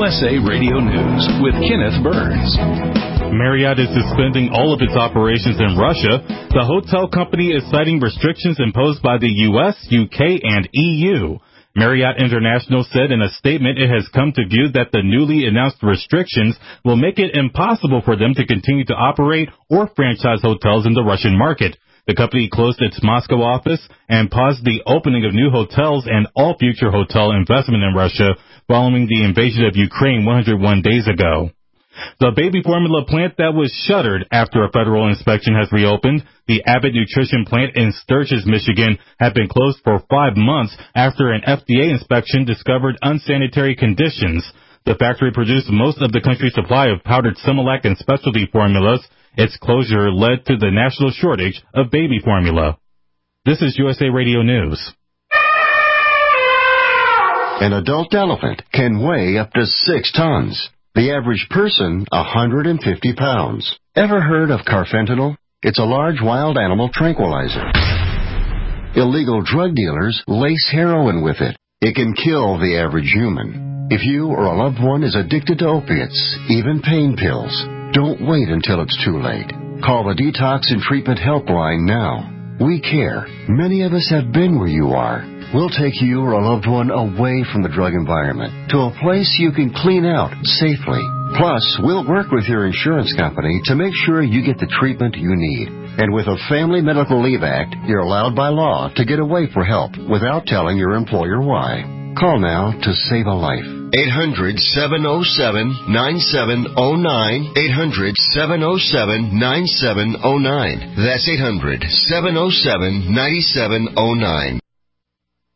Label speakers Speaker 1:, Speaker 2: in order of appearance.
Speaker 1: USA Radio News with Kenneth Burns.
Speaker 2: Marriott is suspending all of its operations in Russia. The hotel company is citing restrictions imposed by the U.S., UK, and EU. Marriott International said in a statement it has come to view that the newly announced restrictions will make it impossible for them to continue to operate or franchise hotels in the Russian market. The company closed its Moscow office and paused the opening of new hotels and all future hotel investment in Russia following the invasion of Ukraine 101 days ago. The baby formula plant that was shuttered after a federal inspection has reopened. The Abbott Nutrition plant in Sturgis, Michigan, had been closed for 5 months after an FDA inspection discovered unsanitary conditions. The factory produced most of the country's supply of powdered Similac and specialty formulas. Its closure led to the national shortage of baby formula. This is USA Radio News.
Speaker 3: An adult elephant can weigh up to 6 tons. The average person, 150 pounds. Ever heard of carfentanil? It's a large wild animal tranquilizer. Illegal drug dealers lace heroin with it. It can kill the average human. If you or a loved one is addicted to opiates, even pain pills, don't wait until it's too late. Call the Detox and Treatment Helpline now. We care. Many of us have been where you are. We'll take you or a loved one away from the drug environment to a place you can clean out safely. Plus, we'll work with your insurance company to make sure you get the treatment you need. And with a Family Medical Leave Act, you're allowed by law to get away for help without telling your employer why. Call now to save a life. 800-707-9709. 800-707-9709. That's 800-707-9709.